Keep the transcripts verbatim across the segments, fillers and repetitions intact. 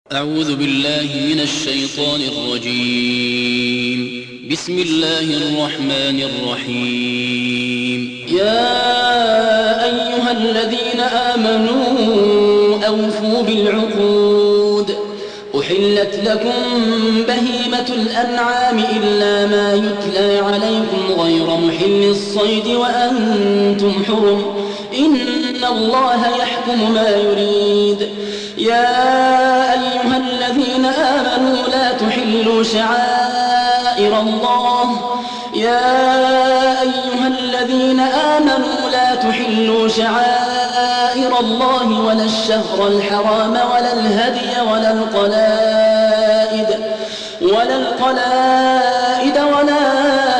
أعوذ بالله من الشيطان الرجيم. بسم الله الرحمن الرحيم. يا أيها الذين آمنوا أوفوا بالعقود. أحلت لكم بهيمة الأنعام إلا ما يتلى عليكم غير محل الصيد وأنتم حرم. إن الله يحكم ما يريد. يا أيها الذين آمنوا لا تحلوا شعائر الله. يا أيها الذين آمنوا لا تحلوا شعائر الله ولا الشهر الحرام ولا الهدي ولا القلائد ولا القلائد ولا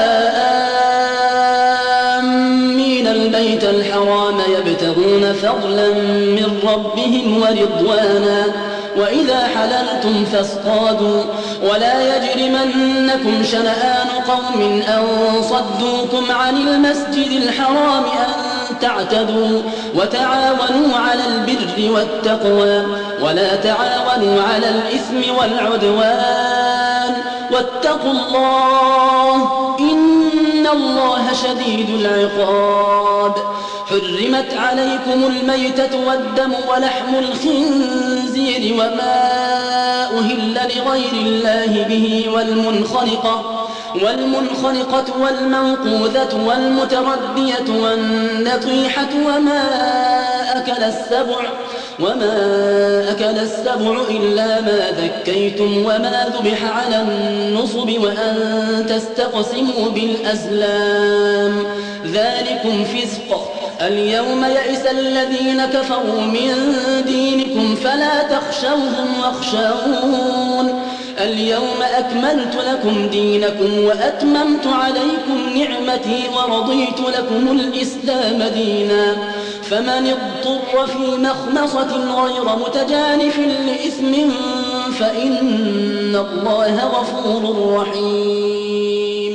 آمين البيت الحرام يبتغون فضلا من ربهم ورضوانا. وإذا حللتم فاصطادوا ولا يجرمنكم شنآن قوم أن صدوكم عن المسجد الحرام أن تعتدوا. وتعاونوا على البر والتقوى ولا تعاونوا على الإثم والعدوان واتقوا الله إن الله شديد العقاب. حرمت عليكم الميتة والدم ولحم الخنزير وما أهل لغير الله به والمنخنقة والمنخنقة والموقوذة والمتردية والنطيحة وما أكل السبع وما أكل السبع إلا ما ذكيتم وما ذبح على النصب وأن تستقسموا بالأزلام ذلكم فسق. اليوم يئس الذين كفروا من دينكم فلا تخشوهم واخشون. اليوم أكملت لكم دينكم وأتممت عليكم نعمتي ورضيت لكم الإسلام دينا. فمن اضطر في مخمصة غير متجانف لإثم فإن الله غفور رحيم.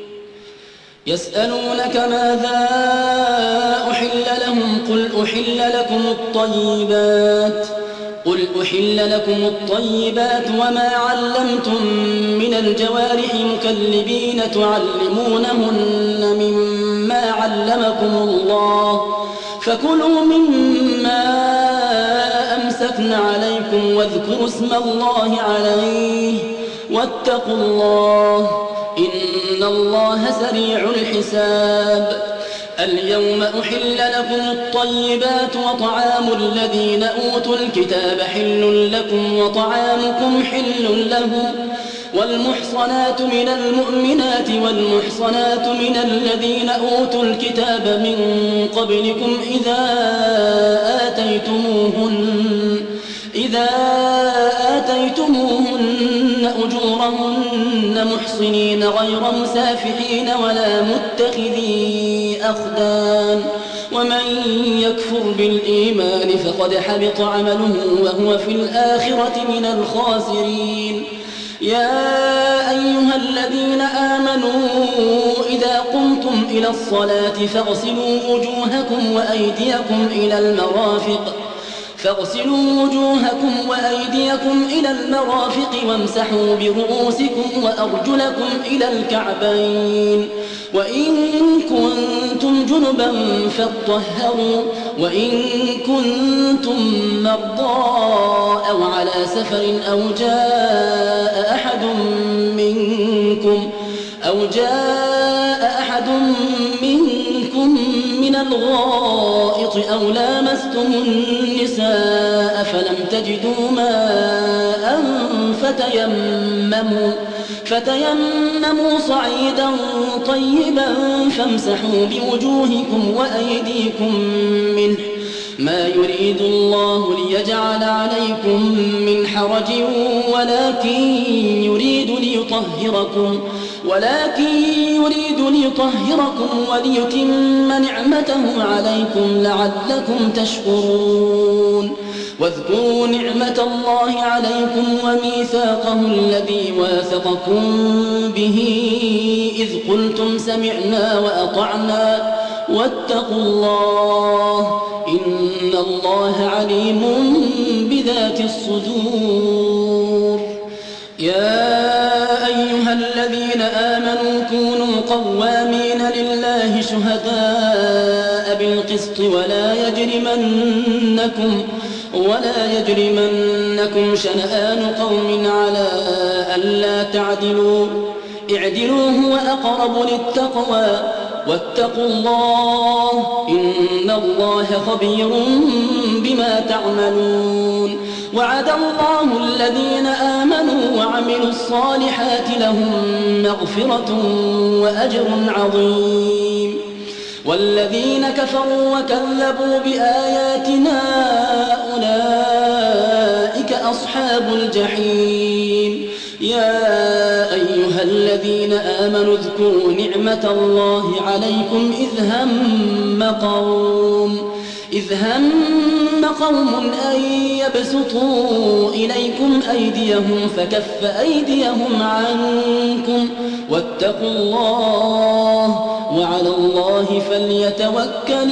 يسألونك ماذا أحل لهم قل أحل لكم الطيبات قل أحل لكم الطيبات وما علمتم من الجوارح مكلبين تعلمونهن مما علمكم الله فكلوا مما أمسكن عليكم واذكروا اسم الله عليه واتقوا الله إن الله سريع الحساب. اليوم أحل لكم الطيبات وطعام الذين أوتوا الكتاب حل لكم وطعامكم حل لهم. والمحصنات من المؤمنات والمحصنات من الذين أوتوا الكتاب من قبلكم إذا آتيتموهن إذا آتيتموهن أجورهن محصنين غير مسافحين ولا متخذي أخدان. ومن يكفر بالإيمان فقد حبط عمله وهو في الآخرة من الخاسرين. يا أيها الذين آمنوا إذا قمتم إلى الصلاة فاغسلوا وجوهكم وأيديكم إلى المرافق فاغسلوا وجوهكم وأيديكم إلى المرافق وامسحوا برؤوسكم وأرجلكم إلى الكعبين. وإن كنتم جنبا فاطهروا وإن كنتم مرضى أو على سفر أو جاء أحد منكم أو جاء أحد منكم من الغائط أو لامستم النساء فلم تجدوا ماء فتيمموا فتيمموا صعيدا طيبا فامسحوا بوجوهكم وأيديكم منه ما يريد الله ليجعل عليكم من حرج ولكن يريد ليطهركم ولكن يريد ليطهركم وليتم نعمته عليكم لعلكم تشكرون. واذكروا نعمة الله عليكم وميثاقه الذي واثقكم به إذ قلتم سمعنا وأطعنا واتقوا الله إن الله عليم بذات الصدور. يا أيها الذين آمنوا كونوا قوامين لله شهداء بالقسط ولا يجرمنكم ولا يجرمنكم شنآن قوم على ألا تعدلوا اعدلوا هو أقرب للتقوى واتقوا الله إن الله خبير بما تعملون وعد الله الذين آمنوا وعملوا الصالحات لهم مغفرة وأجر عظيم والذين كفروا وكذبوا بآياتنا أولئك أصحاب الجحيم يا أيها الذين آمنوا اذكروا نعمة الله عليكم إذ هم قوم إذ هم قوم أن يبسطوا إليكم أيديهم فكف أيديهم عنكم واتقوا الله وعلى الله فليتوكل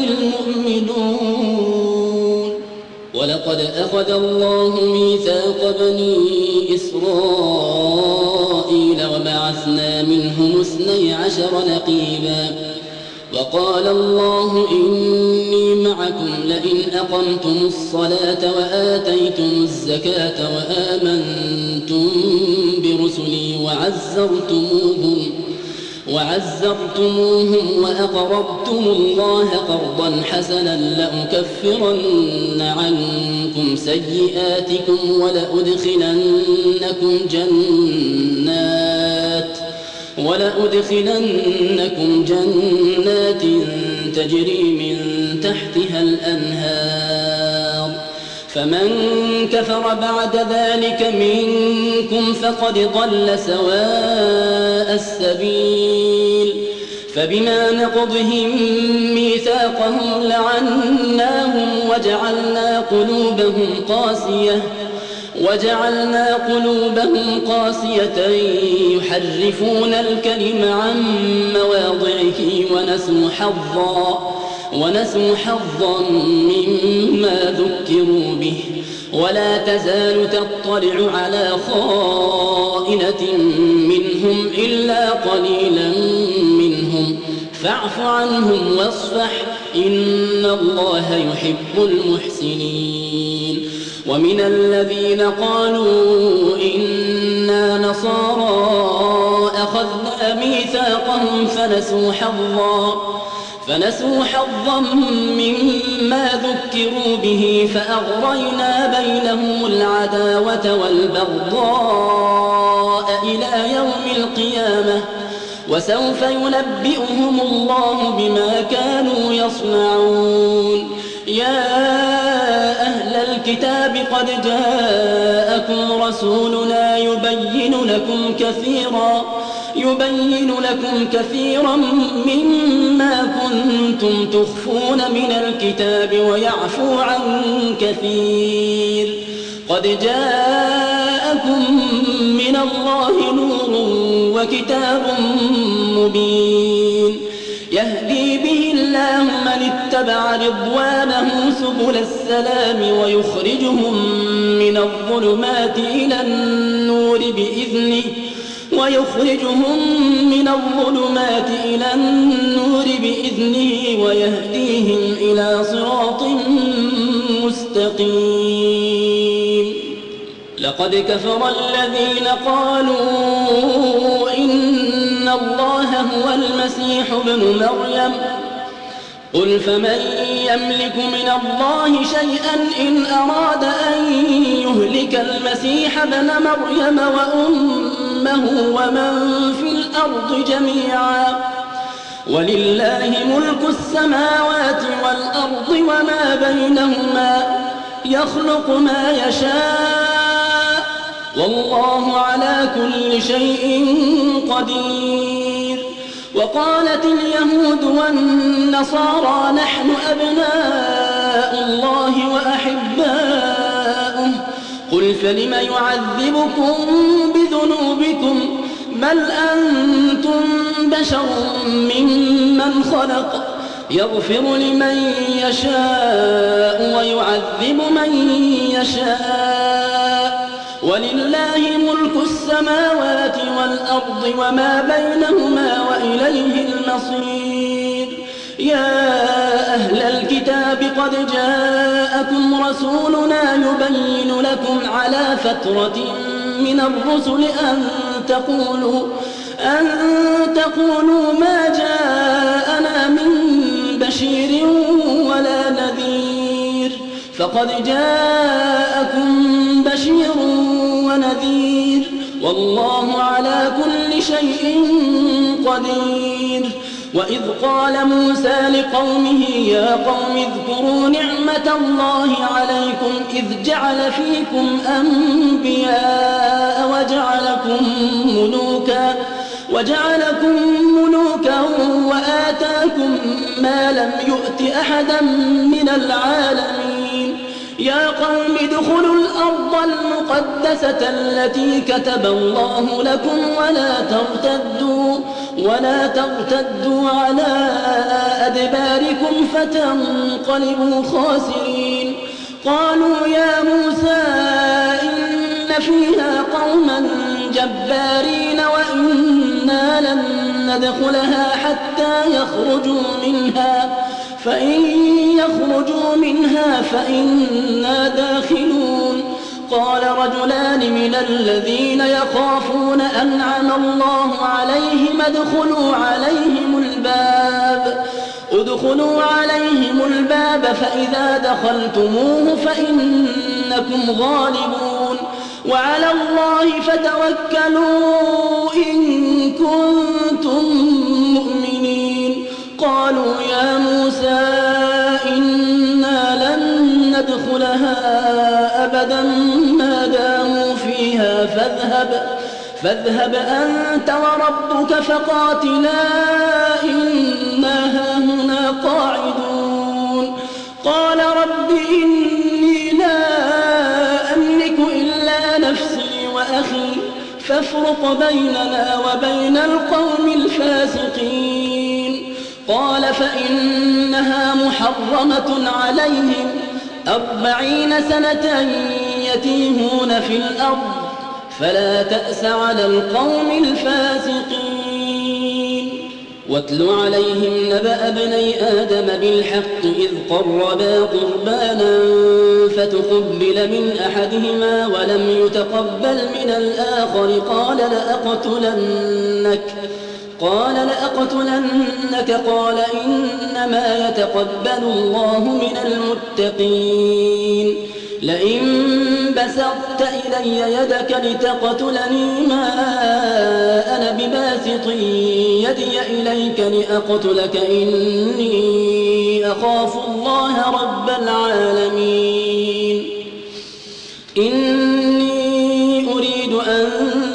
المؤمنون ولقد أخذ الله ميثاق بني إسرائيل وبعثنا منهم اثني عشر نقيبا وقال الله إني معكم لئن أقمتم الصلاة وآتيتم الزكاة وآمنتم برسلي وعزرتموهم وعزرتموهم وأقرضتم الله قرضا حسنا لأكفرن عنكم سيئاتكم ولأدخلنكم جنات ولأدخلنكم جنات تجري من تحتها الأنهار فمن كفر بعد ذلك منكم فقد ضل سواء السبيل فبما نقضهم ميثاقهم لعناهم وجعلنا قلوبهم قاسية وجعلنا قلوبهم قاسية يحرفون الكلم عن مواضعه ونسوا حظا ونسوا حظا مما ذكروا به ولا تزال تطلع على خائنة منهم إلا قليلا منهم فاعف عنهم واصفح إن الله يحب المحسنين ومن الذين قالوا إنا نصارى أخذنا ميثاقهم فنسوا حظا فنسوا حظا مما ذكروا به فأغرينا بينهم العداوة والبغضاء إلى يوم القيامة وسوف ينبئهم الله بما كانوا يصنعون يا أهل الكتاب قد جاءكم رسولنا يبين لكم كثيرا يبين لكم كثيرا مما كنتم تخفون من الكتاب ويعفو عن كثير قد جاءكم من الله نور وكتاب مبين يهدي به الله من اتبع رضوانه سبل السلام ويخرجهم من الظلمات إلى النور بإذنه ويخرجهم من الظلمات إلى النور بإذنه ويهديهم إلى صراط مستقيم لقد كفر الذين قالوا إن الله هو المسيح ابن مريم قل فمن يملك من الله شيئا إن أراد أن يهلك المسيح ابن مريم وأمه ومن في الأرض جميعا ولله ملك السماوات والأرض وما بينهما يخلق ما يشاء والله على كل شيء قدير وقالت اليهود والنصارى نحن أبناء الله وأحباؤه قل فلم يعذبكم بذنوبكم بل أنتم بشر ممن خلق يغفر لمن يشاء ويعذب من يشاء ولله ملك السماوات والأرض وما بينهما وإليه المصير يا أهل الكتاب قد جاءكم رسولنا يبين لكم على فترة من الرسل أن تقولوا أن تقولوا ما جاءنا من بشير ولا نذير فقد جاءكم بشير ونذير والله على كل شيء قدير وإذ قال موسى لقومه يا قوم اذكروا نعمة الله عليكم إذ جعل فيكم أنبياء وجعلكم ملوكا وجعلكم ملوكا وآتاكم ما لم يؤت أحدا من العالمين يا قوم ادخلوا الأرض المقدسة التي كتب الله لكم ولا ترتدوا ولا ترتدوا على أدباركم فتنقلبوا خاسرين قالوا يا موسى إن فيها قوما جبارين وإنا لن ندخلها حتى يخرجوا منها فإن يخرجوا منها فإنا داخلون قال رجلان من الذين يخافون أنعم الله عليهم ادخلوا عليهم الباب ادخلوا عليهم الباب فإذا دخلتموه فإنكم غالبون وعلى الله فتوكلوا إن كنتم مؤمنين قالوا يا موسى إنا لن ندخلها أبدا ما داموا فيها فاذهب فاذهب أنت وربك فقاتلا إنا هاهنا قاعدون قال رب إني لا أملك إلا نفسي وأخي فافرق بيننا وبين القوم الفاسقين قال فإنها محرمة عليهم أربعين سنة يتيهون في الأرض فلا تأس على القوم الفاسقين واتل عليهم نبأ ابني آدم بالحق إذ قربا قربانا فتقبل من أحدهما ولم يتقبل من الآخر قال لأقتلنك قال لأقتلنك قال إنما يتقبل الله من المتقين لئن بسطت إلي يدك لتقتلني ما أنا بباسط يدي إليك لأقتلك إني أخاف الله رب العالمين إني أريد أن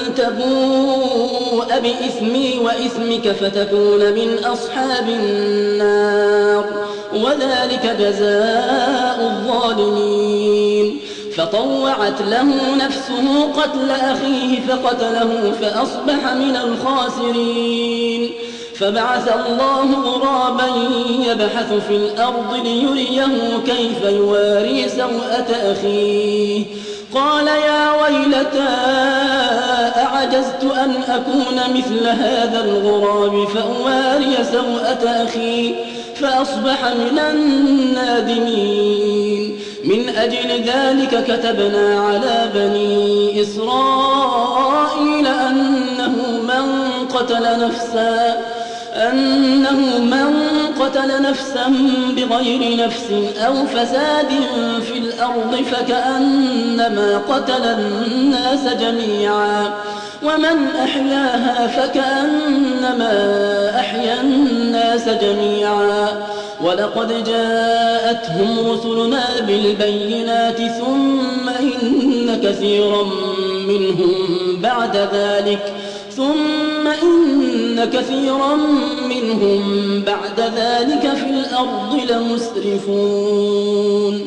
تبوء بإثمي وإثمك فتكون من أصحاب النار وذلك جزاء الظالمين فطوعت له نفسه قتل أخيه فقتله فأصبح من الخاسرين فبعث الله غرابا يبحث في الأرض ليريه كيف يواري سوءة أخيه قال يا ويلتى أعجزت أن أكون مثل هذا الغراب فأواري سوءة أخي فأصبح من النادمين من أجل ذلك كتبنا على بني إسرائيل أنه من قتل نفسا أنه من قتل نفسا بغير نفس أو فساد في الأرض فكأنما قتل الناس جميعا ومن أحياها فكأنما أحيا الناس جميعا ولقد جاءتهم رسلنا بالبينات ثم إن كثيرا منهم بعد ذلك ثم إن كثيرا منهم بعد ذلك في الأرض لمسرفون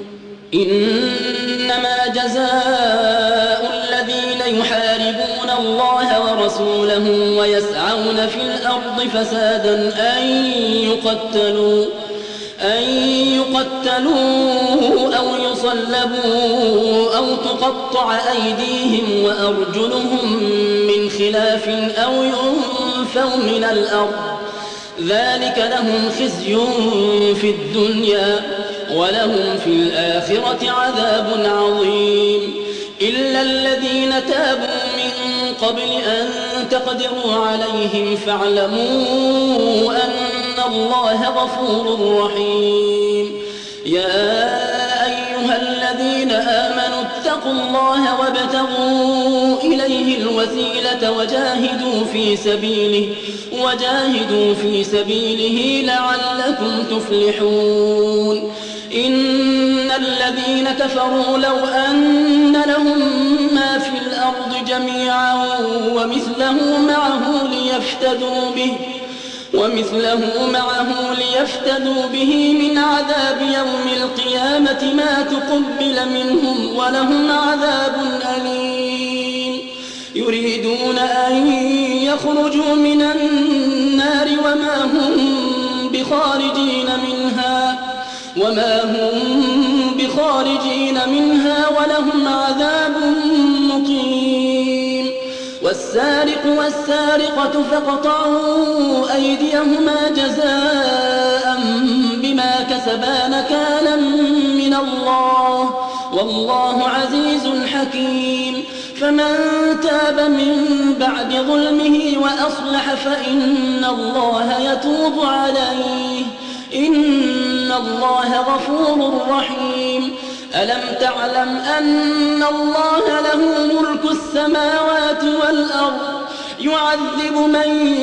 إنما جزاء الذين يحاربون الله ورسوله ويسعون في الأرض فسادا أن يقتلوا أن يقتلوا أو يصلبوا أو تقطع أيديهم وأرجلهم من خلاف أو ينفوا من الأرض ذلك لهم خزي في الدنيا ولهم في الآخرة عذاب عظيم إلا الذين تابوا من قبل أن تقدروا عليهم فاعلموا أن الله غفور رحيم يا أيها الذين آمنوا اتقوا الله وابتغوا إليه الوسيلة وجاهدوا في سبيله وجاهدوا في سبيله لعلكم تفلحون إن الذين كفروا لو أن لهم ما في الأرض جميعا ومثله معه ليفتدوا به ومثله معه ليفتدوا به من عذاب يوم القيامة ما تقبل منهم ولهم عذاب أليم يريدون أن يخرجوا من النار وما هم بخارجين منها وما هم بخارجين منها ولهم عذاب مقيم والسارق والسارقة فاقطعوا أيديهما جزاء بما كسبا نكالا من الله والله عزيز حكيم فمن تاب من بعد ظلمه وأصلح فإن الله يتوب عليه إن الله غفور رحيم ألم تعلم أن الله له ملك السماوات والأرض يعذب من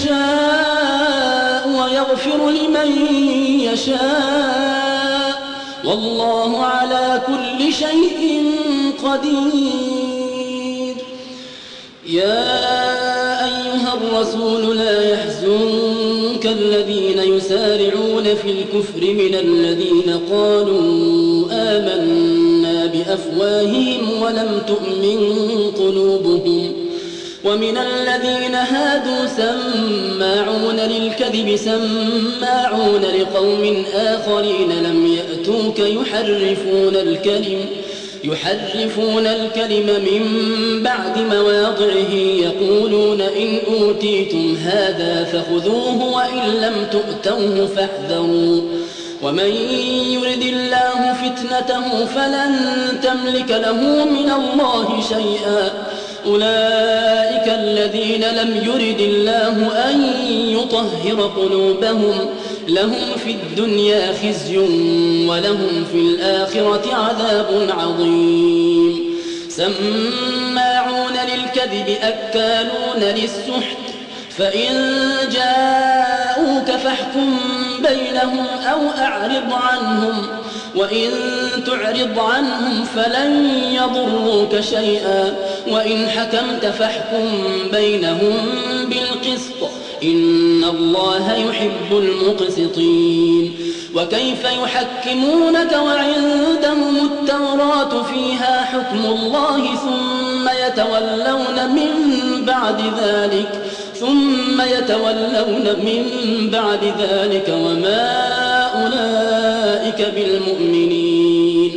يشاء ويغفر لمن يشاء والله على كل شيء قدير يا أيها الرسول لا يحزنك الذين يسارعون في الكفر من الذين قالوا آمنا بأفواههم ولم تؤمن قلوبهم ومن الذين هادوا سماعون للكذب سماعون لقوم آخرين لم يأتوك يحرفون الكلم يحرفون الكلم من بعد مواضعه يقولون إن أوتيتم هذا فخذوه وإن لم تؤتوه فاحذروا ومن يرد الله فتنته فلن تملك له من الله شيئا أولئك الذين لم يرد الله أن يطهر قلوبهم لهم في الدنيا خزي ولهم في الآخرة عذاب عظيم سماعون للكذب أكالون للسحت فإن جاءوك فاحكم بينهم أو أعرض عنهم وإن تعرض عنهم فلن يضروك شيئا وإن حكمت فاحكم بينهم بالقسط إن الله يحب المقسطين وكيف يحكمونك وعندهم التوراة فيها حكم الله ثم يتولون من بعد ذلك ثم يتولون من بعد ذلك وما أولئك بالمؤمنين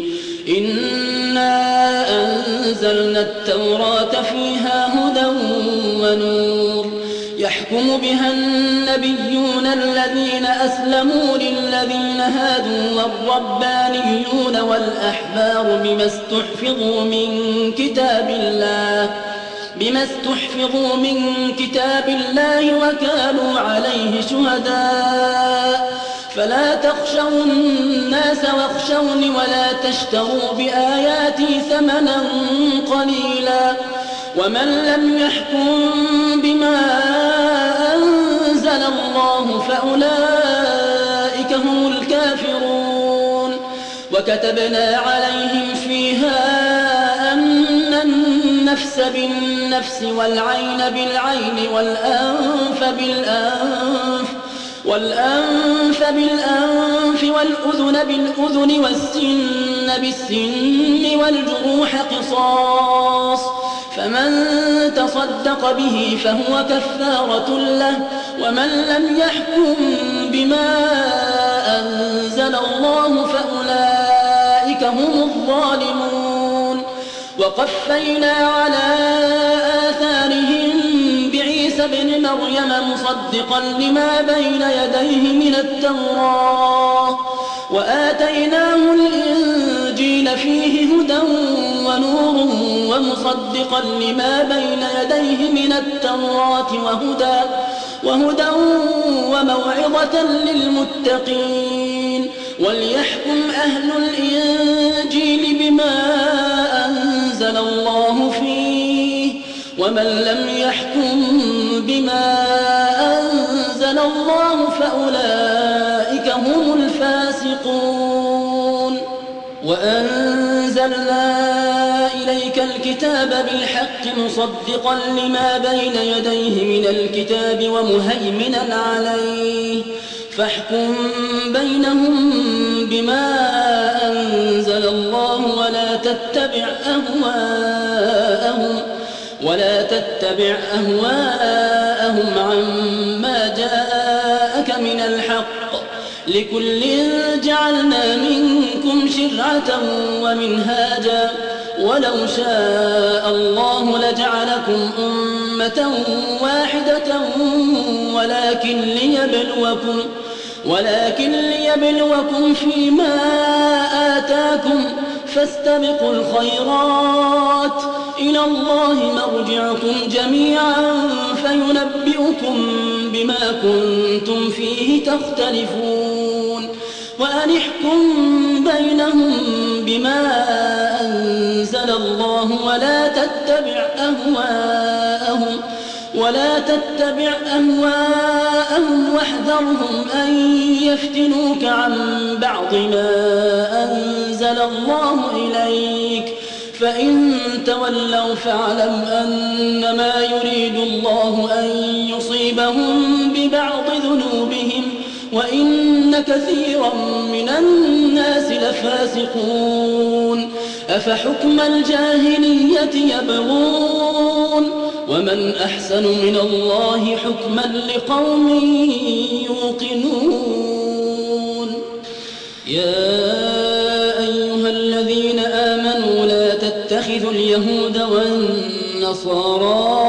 إنا أنزلنا التوراة فيها هدى ونور يحكم بها النبيون الذين أسلموا للذين هادوا والربانيون والأحبار بما استحفظوا من كتاب الله بما استحفظوا من كتاب الله وكانوا عليه شهداء فلا تخشوا الناس واخشوني ولا تشتروا بآياتي ثمنا قليلا ومن لم يحكم بما أنزل الله فأولئك هم الكافرون وكتبنا عليهم فيها أن النفس بالنفس والعين بالعين والأنف بالأنف والأنف بالأنف والأذن بالأذن والسن بالسن والجروح قصاص فمن تصدق به فهو كفارة له ومن لم يحكم بما أنزل الله فأولئك هم الظالمون. وقفينا على آثارهم بعيسى ابن مريم مصدقا لما بين يديه من التوراة وآتيناه الإنجيل فيه هدى ونور ومصدقا لما بين يديه من التوراة وهدى وهدى وموعظة للمتقين. وليحكم أهل الإنجيل بما أنزل الله فيه ومن لم يحكم بما أنزل الله فأولئك هم الفاسقون. وأنزلنا إليك الكتاب بالحق مصدقا لما بين يديه من الكتاب ومهيمنا عليه فاحكم بينهم بما أنزل الله ولا تتبع أهواءهم ولا تتبع أهواءهم عما جاءك من الحق لكل جعلنا منكم شرعة ومنهاجا ولو شاء الله لجعلكم أمة واحدة ولكن ليبلوكم ولكن ليبلوكم فيما آتاكم فاستبقوا الخيرات إلى الله مرجعكم جميعا فينبئكم بما كنتم فيه تختلفون. وأن احكم بينهم بما أنزل الله ولا تتبع أهواءهم ولا تتبع أهواءهم واحذرهم أن يفتنوك عن بعض ما أنزل الله إليك فإن تولوا فاعلم أنما يريد الله أن يصيبهم ببعض ذنوبهم وإن كثيرا من الناس لفاسقون. أفحكم الجاهلية يبغون ومن أحسن من الله حكما لقوم يوقنون. يا أيها الذين آمنوا لا تتخذوا اليهود والنصارى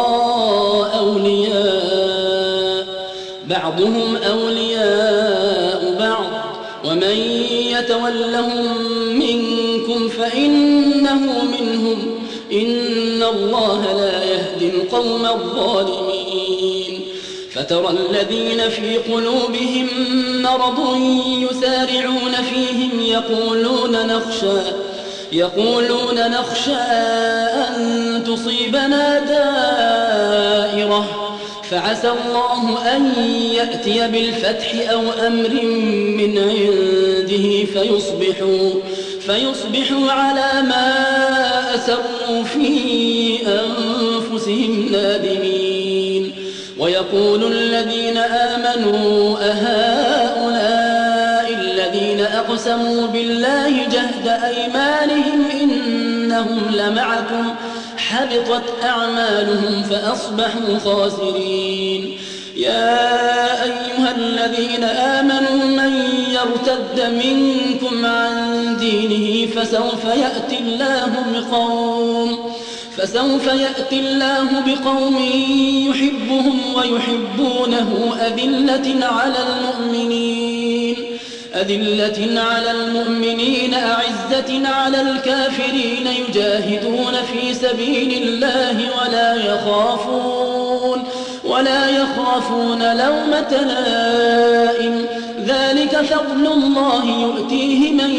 أولياء بعضهم أولياء بعض ومن يتولهم منكم فإنه منهم إن الله لا يهدي القوم الظالمين. فترى الذين في قلوبهم مرض يسارعون فيهم يقولون نخشى يقولون نخشى أن تصيبنا دائرة فعسى الله أن يأتي بالفتح أو أمر من عنده فيصبحوا فيصبحوا على ما أسروا في أنفسهم نادمين. ويقول الذين آمنوا أهؤلاء الذين أقسموا بالله جهد أيمانهم إنهم لمعكم حبطت أعمالهم فأصبحوا خاسرين. يا أيها الذين آمنوا من يرتد منكم عن دينه فسوف يأتي الله بقوم فسوف يأتي الله بقوم يحبهم ويحبونه أذلة على المؤمنين أذلة على المؤمنين أعزة على الكافرين يجاهدون في سبيل الله ولا يخافون ولا يخافون لومة لائم ذلك فضل الله يؤتيه من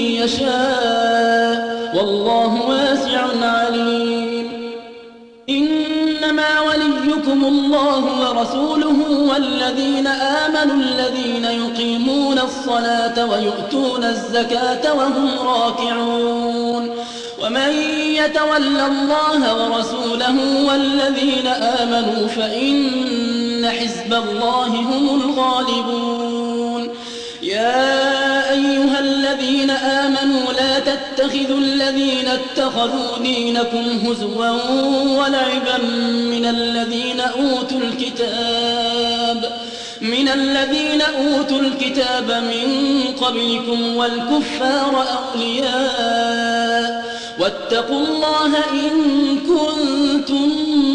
يشاء والله واسع عليم. إنما وليكم الله ورسوله والذين آمنوا الذين يقيمون الصلاة ويؤتون الزكاة وهم راكعون. ومن يتول الله ورسوله والذين آمنوا فإن حزب الله هم الغالبون. يا أيها الذين آمنوا لا تتخذوا الذين اتخذوا دينكم هزوا ولعبا من الذين أوتوا الكتاب من الذين أوتوا الكتاب من قبلكم والكفار أولياء واتقوا الله إن كنتم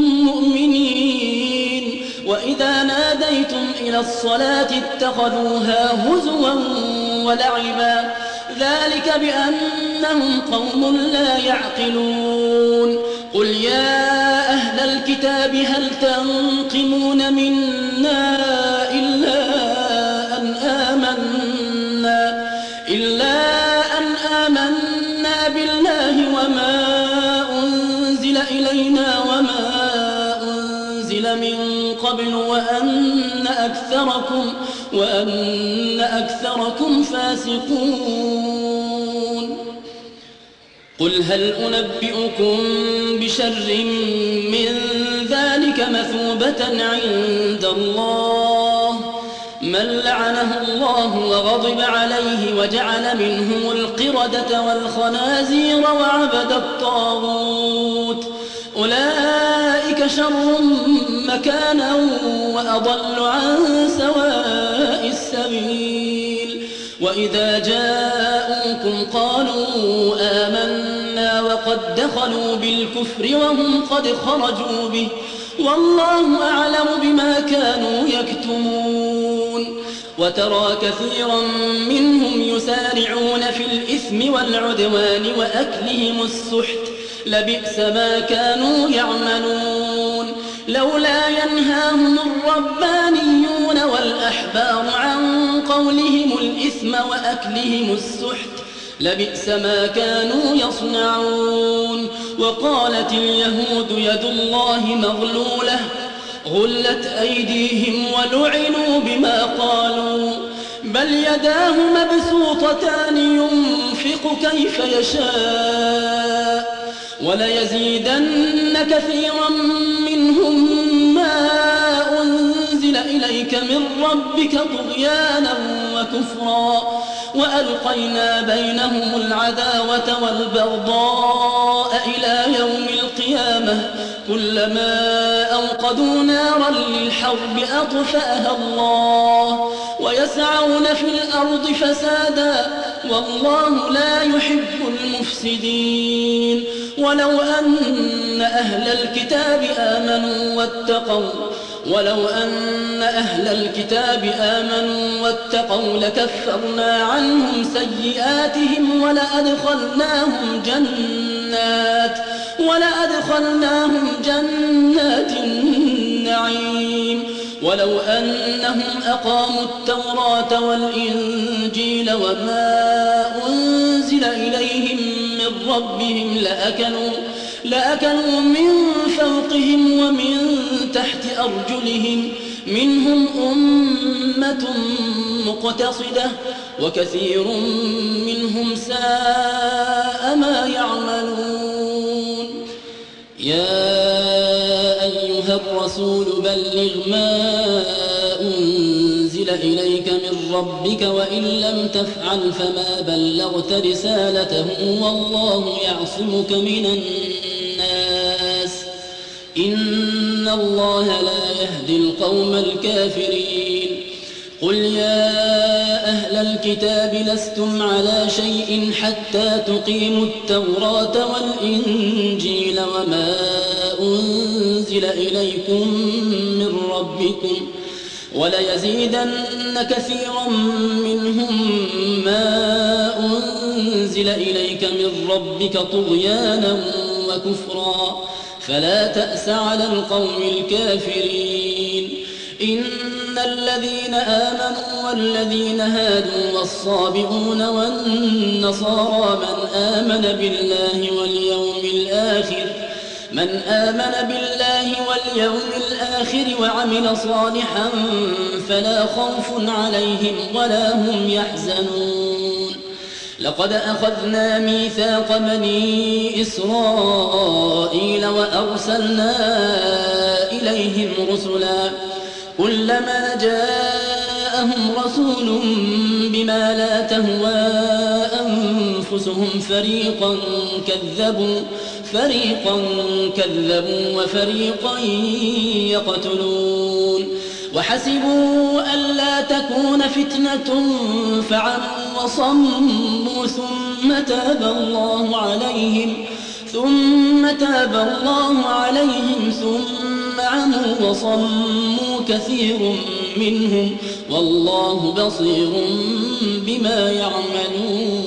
مؤمنين وإذا ناديتم إلى الصلاة اتخذوها هزوا ولعبا ذلك بأنهم قوم لا يعقلون قل يا أهل الكتاب هل تنقمون منا إلا أن آمنا إلا أن آمنا بالله وما أنزل إلينا وما أنزل من قبل وأن أكثركم وأن أكثركم فاسقون قل هل أنبئكم بشر من ذلك مثوبة عند الله من لعنه الله وغضب عليه وجعل منهم القردة والخنازير وعبد الطاغوت أولئك شر مكانا وأضل عن سواء السبيل وإذا جاءوكم قالوا آمنا وقد دخلوا بالكفر وهم قد خرجوا به والله أعلم بما كانوا يكتمون وترى كثيرا منهم يسارعون في الإثم والعدوان وأكلهم السحت لبئس ما كانوا يعملون لولا ينهاهم الربانيون والأحبار عن قولهم الإثم وأكلهم السحت لبئس ما كانوا يصنعون وقالت اليهود يد الله مغلولة غلت أيديهم ولعنوا بما قالوا بل يداه مبسوطتان ينفق كيف يشاء وليزيدن كثيرا منهم ما أنزل إليك من ربك طغيانا وكفرا وألقينا بينهم العداوة والبغضاء إلى يوم القيامة كلما أوقدوا نارا للحرب أطفأها الله ويسعون في الأرض فسادا والله لا يحب المفسدين ولو أن أهل الكتاب آمنوا واتقوا ولو أن أهل الكتاب آمنوا واتقوا لكفرنا عنهم سيئاتهم ولأدخلناهم جنات ولأدخلناهم جنات النعيم ولو أنهم أقاموا التوراة والإنجيل وما أنزل إليهم من ربهم لأكلوا لأكلوا من فوقهم ومن تحت أرجلهم منهم أمة مقتصدة وكثير منهم ساء ما يعملون يا أيها الرسول بلغ ما أنزل إليك من ربك وإن لم تفعل فما بلغت رسالته والله يعصمك من الناس إن الله لا يهدي القوم الكافرين قل يا أهل الكتاب لستم على شيء حتى تقيموا التوراة والإنجيل وما أنزل إليكم من ربكم وليزيدن كثيرا منهم ما أنزل إليك من ربك طغيانا وكفرا فلا تأس على القوم الكافرين إن الذين آمنوا والذين هادوا والصابئون والنصارى من آمن بالله واليوم الآخر من آمن بالله واليوم الآخر وعمل صالحا فلا خوف عليهم ولا هم يحزنون لقد أخذنا ميثاق بني إسرائيل وأرسلنا إليهم رسلا كلما جاءهم رسول بما لا تهوى أنفسهم فريقا كذبوا فريقا كذبوا وفريقا يقتلون وحسبوا ألا تكون فتنة فعموا وصموا ثم تاب الله عليهم ثم تاب الله عليهم ثم عموا وصموا كثير منهم والله بصير بما يعملون.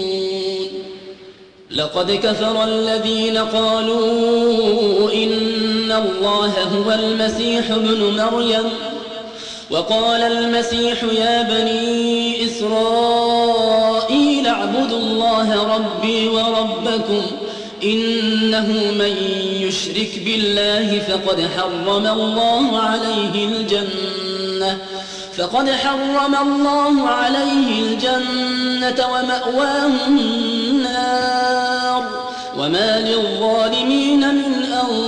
لقد كفر الذين قالوا إن الله هو المسيح ابن مريم وقال المسيح يا بني إسرائيل اعبدوا الله ربي وربكم إنه من يشرك بالله فقد حرم الله عليه الجنة فقد حرم الله عليه الجنة ومأواه النار وما للظالمين من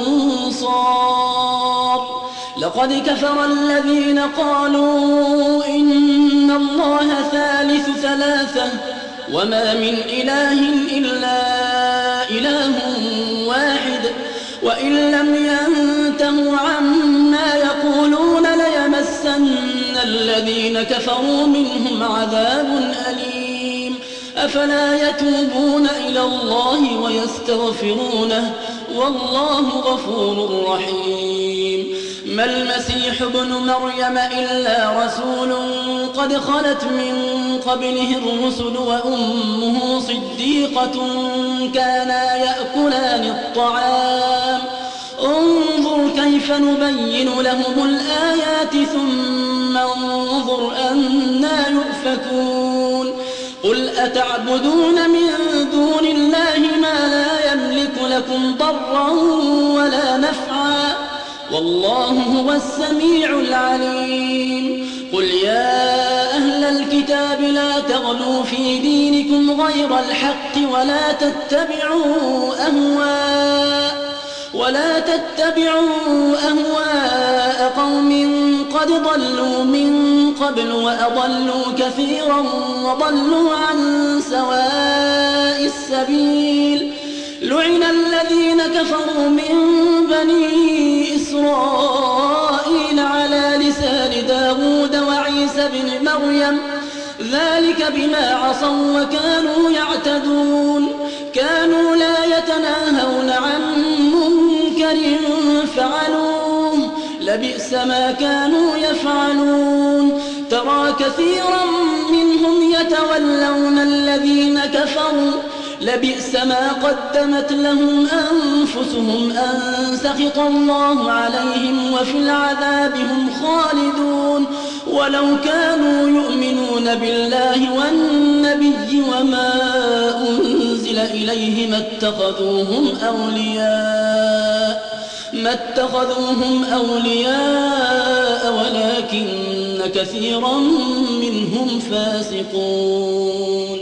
أنصار. لقد كفر الذين قالوا إن الله ثالث ثلاثة وما من إله إلا إله واحد وإن لم ينتهوا عما يقولون ليمسن الذين كفروا منهم عذاب أليم. أفلا يتوبون إلى الله ويستغفرونه والله غفور رحيم. ما المسيح ابن مريم إلا رسول قد خلت من قبله الرسل وأمه صديقة كانا يأكلان الطعام انظر كيف نبين لهم الآيات ثم انظر أنا يؤفكون. قل أتعبدون من دون الله ما لا يملك لكم ضرا ولا نفعا والله هو السميع العليم. قل يا أهل الكتاب لا تغلوا في دينكم غير الحق ولا تتبعوا أهواء ولا تتبعوا أهواء قوم قد ضلوا من قبل وأضلوا كثيرا وضلوا عن سواء السبيل. لعن الذين كفروا من بني إسرائيل على لسان داود وعيسى بن مريم ذلك بما عصوا وكانوا يعتدون كانوا لا يتناهون عن منكر فعلوه لبئس ما كانوا يفعلون. ترى كثيرا منهم يتولون الذين كفروا لبئس ما قدمت لهم أنفسهم أن سخط الله عليهم وفي العذاب هم خالدون. ولو كانوا يؤمنون بالله والنبي وما أنزل إليه ما اتخذوهم أولياء ما اتخذوهم أولياء ولكن كثيرا منهم فاسقون.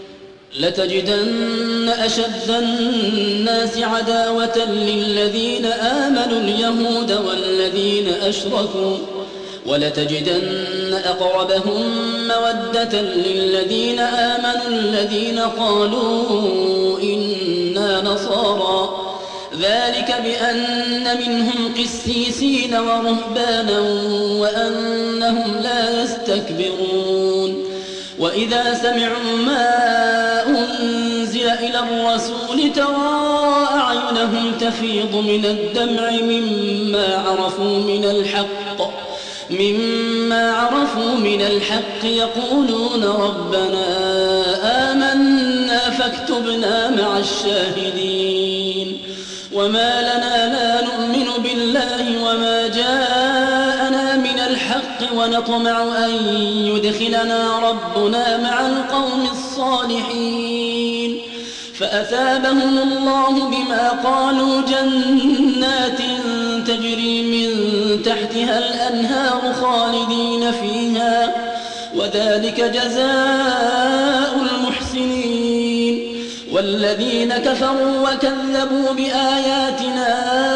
لتجدن أشد الناس عداوة للذين آمنوا اليهود والذين أشركوا ولتجدن أقربهم مودة للذين آمنوا الذين قالوا إنا نصارى ذلك بأن منهم قسيسين ورهبانا وأنهم لا يستكبرون. وإذا سمعوا ما أنزل إلى الرسول ترى أعينهم تفيض من الدمع مما عرفوا من الحق مما عرفوا من الحق يقولون ربنا آمنا فاكتبنا مع الشاهدين. وما لنا لا نؤمن بالله وما جاءنا من الحق ونطمع أن يدخلنا ربنا مع القوم الصالحين. فأثابهم الله بما قالوا جنات تجري من تحتها الأنهار خالدين فيها وذلك جزاء المحسنين. والذين كفروا وكذبوا بآياتنا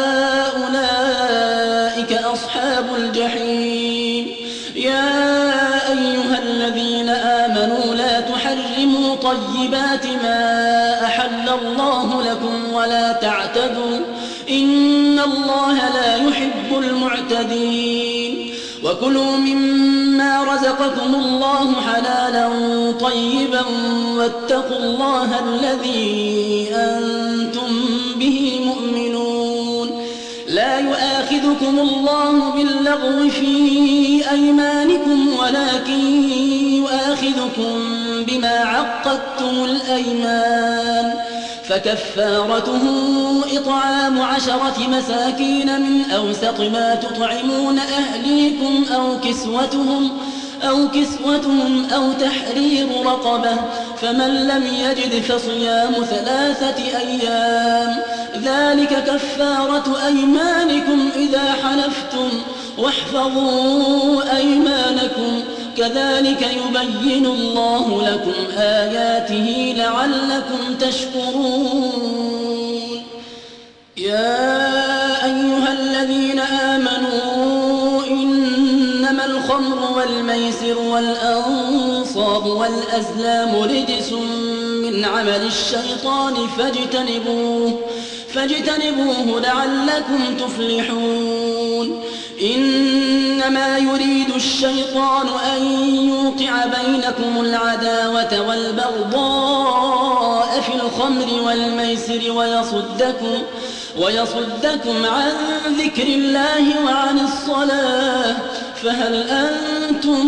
أولئك أصحاب الجحيم. يا أيها الذين آمنوا لا تحرموا طيبات ما أحل الله لكم ولا تعتدوا إن الله لا يحب المعتدين. وكلوا مما رزقكم الله حلالا طيبا واتقوا الله الذي أنتم به مؤمنون. لا يؤاخذكم الله باللغو في أيمانكم ولكن يؤاخذكم بما عقدتم الأيمان، فكفارته إطعام عشرة مساكين من أوسط ما تطعمون أهليكم أو كسوتهم أو كسوتهم أو تحرير رقبة، فمن لم يجد فصيام ثلاثة أيام، ذلك كفارة أيمانكم إذا حلفتم، واحفظوا أيمانكم، كذلك يبين الله لكم آياته لعلكم تشكرون. يا أيها الذين آمنوا إنما الخمر والميسر والأنصاب والأزلام رجس من عمل الشيطان فاجتنبوه فاجتنبوه لعلكم تفلحون. إنما يريد الشيطان أن يوقع بينكم العداوة والبغضاء في الخمر والميسر ويصدكم, ويصدكم عن ذكر الله وعن الصلاة، فهل أنتم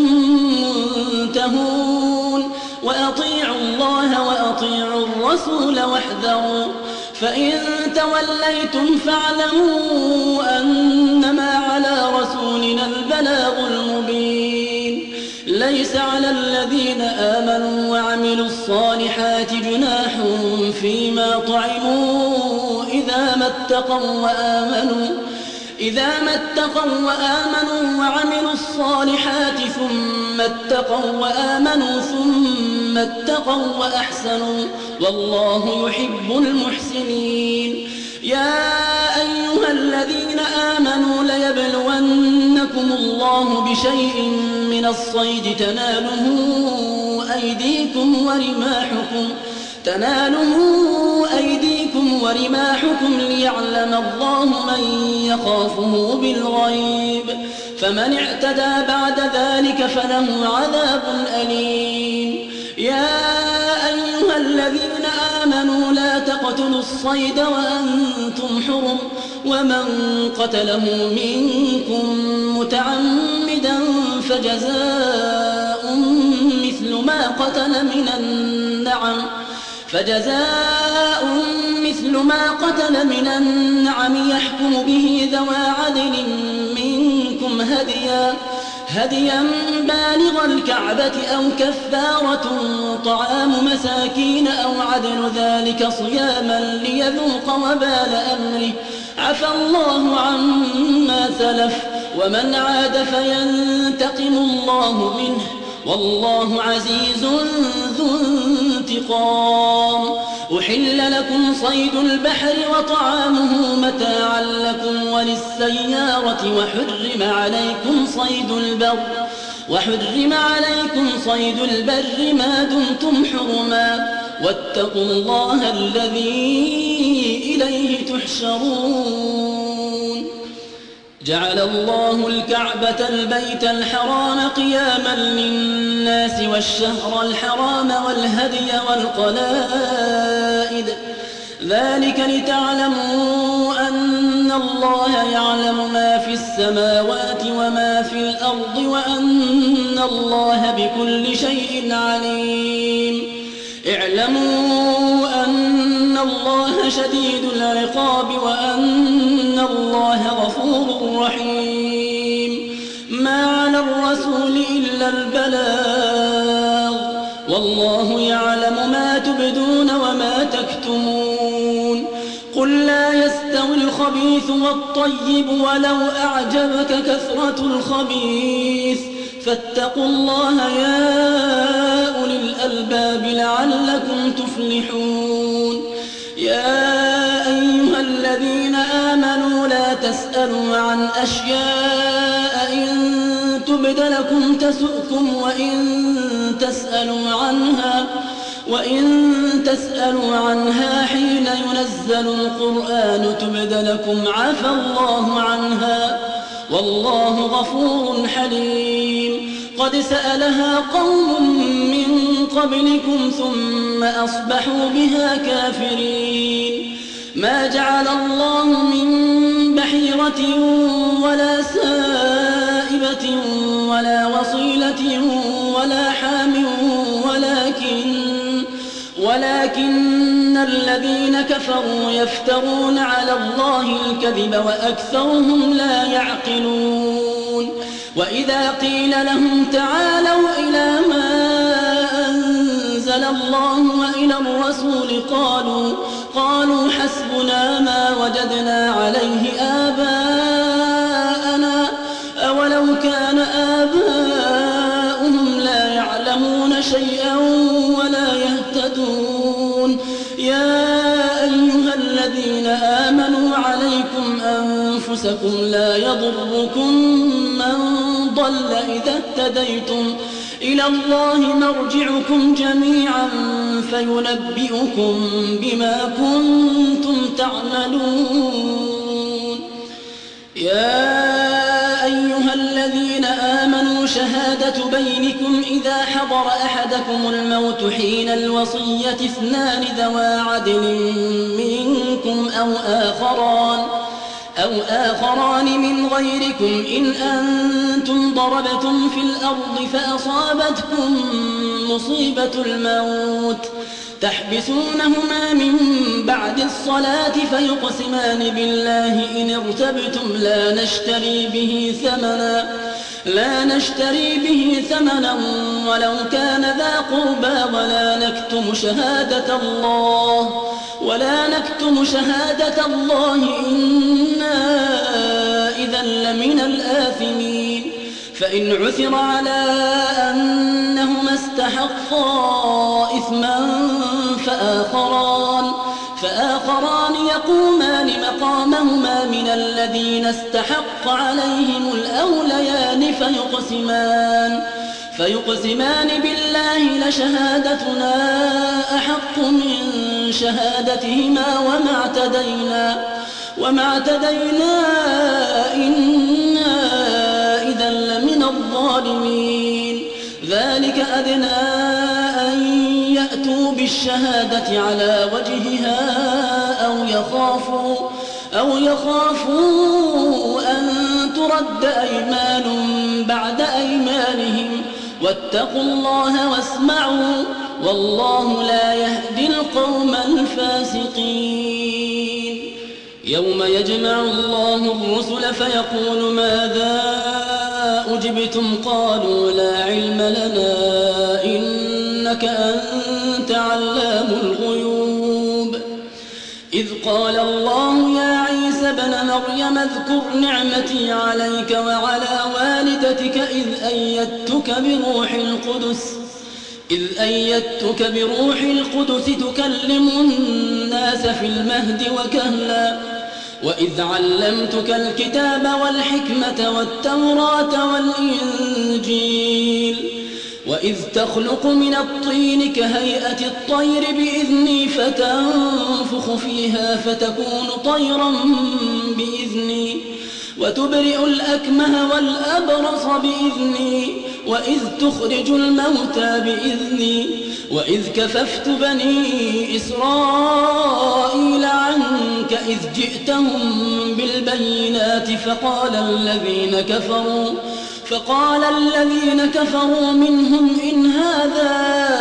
منتهون؟ وأطيعوا الله وأطيعوا الرسول واحذروا، فإن توليتم فاعلموا أنما على رسولنا البلاغ المبين. ليس على الذين آمنوا وعملوا الصالحات جناح فيما طعموا إذا ما اتقوا وآمنوا إذا ما اتقوا وآمنوا وعملوا الصالحات ثم اتقوا وآمنوا ثم اتقوا وأحسنوا، والله يحب المحسنين. يا أيها الذين آمنوا ليبلونكم الله بشيء من الصيد تناله أيديكم ورماحكم تناله أيديكم ورماحكم ليعلم الله من يخافه بالغيب، فمن اعتدى بعد ذلك فله عذاب أليم. يا أيها الذين آمنوا لا تقتلوا الصيد وأنتم حرم، ومن قتله منكم متعمدا فجزاء مثل ما قتل من النعم فجزاء مثل ما قتل من النعم يحكم به ذوى عدل منكم هديا هديا بالغ الكعبة أو كفارة طعام مساكين أو عدل ذلك صياما ليذوق وبال أمره، عفى الله عما سلف، ومن عاد فينتقم الله منه، والله عزيز ذو انتقام. أحل لكم صيد البحر وطعامه متاعا لكم وللسيارة، وحرم عليكم صيد البر وحرم عليكم صيد البر ما دمتم حرما، واتقوا الله الذي إليه تحشرون. جعل الله الكعبة البيت الحرام قياما للناس والشهر الحرام والهدي والقلائد، ذلك لتعلموا أن الله يعلم ما في السماوات وما في الأرض وأن الله بكل شيء عليم. اعلموا أن الله شديد العقاب وأن الله غفور رحيم. ما على الرسول إلا البلاغ، والله يعلم ما تبدون وما تكتمون. قل لا يستوي الخبيث والطيب ولو أعجبك كثرة الخبيث، فاتقوا الله يا أولي الألباب لعلكم تفلحون. يا أيها الذين آمنوا لا تسألوا عن أشياء إن تبد لكم تسؤكم، وإن تسألوا عنها وإن تسألوا عنها حين ينزل القرآن تبد لكم عفى الله عنها، والله والله غفور حليم قد سألها قوم من قبلكم ثم أصبحوا بها كافرين ما جعل الله من بحيرة ولا سائبة ولا وصيلة ولا حام ولكن ولكن الذين كفروا يفترون على الله الكذب وأكثرهم لا يعقلون وإذا قيل لهم تعالوا إلى ما أنزل الله وإلى الرسول قالوا قالوا حسبنا ما وجدنا عليه آباءنا أولو كان آباؤهم لا يعلمون شيئا ولا يهتدون يا أيها الذين آمنوا عليكم أنفسكم لا يضركم من ضل إذا اهتديتم إلى الله مرجعكم جميعا فينبئكم بما كنتم تعملون يا أيها الذين آمنوا شهادة بينكم إذا حضر أحدكم الموت حين الوصية اثنان ذوى عدل منكم أو آخران أو آخران من غيركم إن أنتم ضربتم في الأرض فأصابتكم مصيبة الموت تحبسونهما من بعد الصلاة فيقسمان بالله إن ارتبتم لا نشتري به ثمنا لا نشتري به ثمنا ولو كان ذا قربى ولا نكتم شهادة الله ولا نكتم شهادة الله إنا إذا لمن الآثمين فإن عثر على أنهما استحقا إثما فآخران فآخران يقومان مقامهما من الذين استحق عليهم الأوليان فيقسمان فيقسمان بالله لشهادتنا أحق من شهادتهما وما اعتدينا وما اعتدينا إنا إذا لمن الظالمين ذلك أدنى أن يأتوا بالشهادة على وجهها أو يخافوا أو يخافوا أن ترد أيمان بعد أيمانهم واتقوا الله واسمعوا والله لا يهدي القوم الفاسقين يوم يجمع الله الرسل فيقول ماذا أجبتم قالوا لا علم لنا إنك أنت علام الغيوب إذ قال الله يا عيسى ابن مريم اذكر نعمتي عليك وعلى والدتك إذ أيدتك بروح القدس إذ أيدتك بروح القدس تكلم الناس في المهد وكهلا وإذ علمتك الكتاب والحكمة والتوراة والإنجيل وإذ تخلق من الطين كهيئة الطير بإذني فتنفخ فيها فتكون طيرا بإذني وتبرئ الأكمه والأبرص بإذني وإذ تخرج الموتى بإذني وإذ كففت بني إسرائيل عنك إذ جئتهم بالبينات فقال الذين كفروا فقال الذين كفروا منهم إن هذا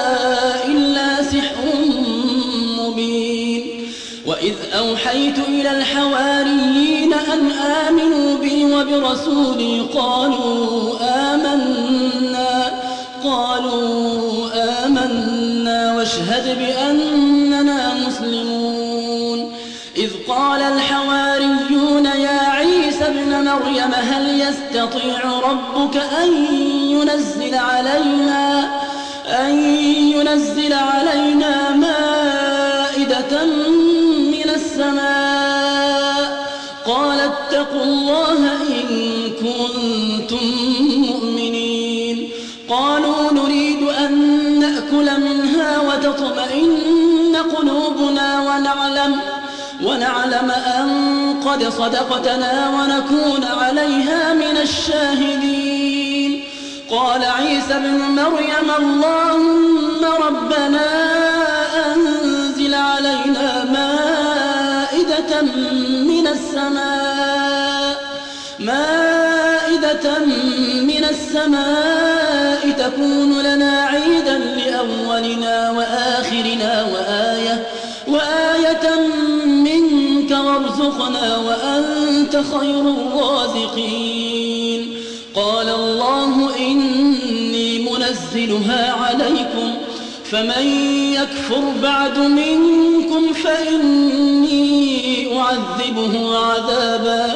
إلا سحر مبين وإذ أوحيت إلى الحواريين أن آمنوا بي وبرسولي قالوا آمنا قالوا آمنا واشهد بأننا مسلمون إذ قال الحواريون يا عيسى ابن مريم هل يستطيع ربك أن ينزل علينا أن ينزل علينا مائدة من السماء قال اتقوا الله إن كنتم مؤمنين قالوا نريد أن نأكل منها وتطمئن قلوبنا ونعلم ونعلم أن قد صدقتنا ونكون عليها من الشاهدين. قال عيسى ابن مريم اللهم ربنا أنزل علينا مائدة من السماء مائدة من السماء تكون لنا عيدا لأولنا وآخرنا وآية وآية منك وارزقنا وأنت خير الرازقين. قال الله إني منزلها عليكم فمن يكفر بعد منكم فإني أعذبه عذابا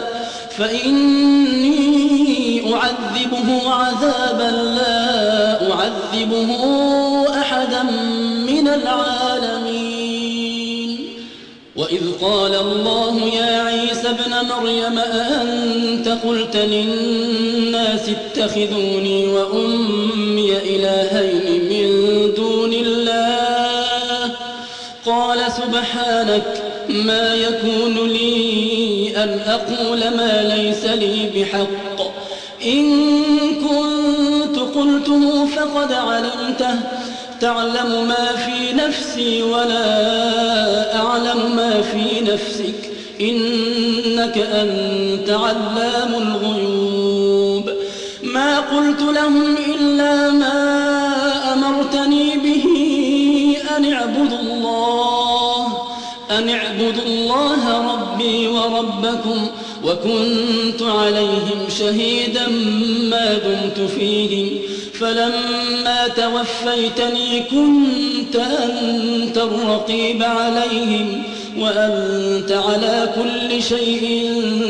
فإني أعذبه عذابا لا أعذبه أحدا من العالمين. وإذ قال الله يا عيسى ابن مريم أأنت قلت للناس اتخذوني وأمي إلهين من دون الله قال سبحانك ما يكون لي أن أقول ما ليس لي بحق إن كنت قلته فقد علمته تعلم ما في نفسي ولا أعلم ما في نفسك إنك أنت علام الغيوب. ما قلت لهم إلا ما أمرتني به أن اعبدوا الله أن اعبدوا الله ربي وربكم وكنت عليهم شهيدا ما دمت فيهم فلما توفيتني كنت أنت الرقيب عليهم وأنت على كل شيء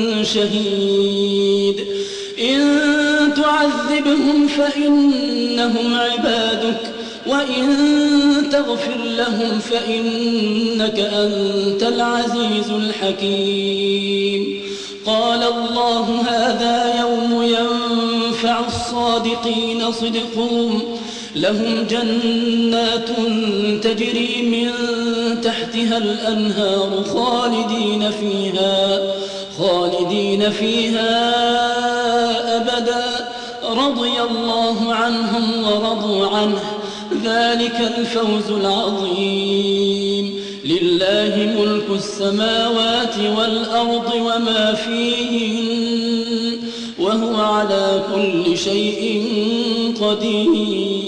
شهيد. إن تعذبهم فإنهم عبادك وإن تغفر لهم فإنك أنت العزيز الحكيم. قال الله هذا يوم ينفع الصادقين صدقهم لهم جنات تجري من تحتها الأنهار خالدين فيها خالدين فيها أبدا رضي الله عنهم ورضوا عنه ذلك الفوز العظيم. لله ملك السماوات والأرض وما فيهن وهو على كل شيء قدير.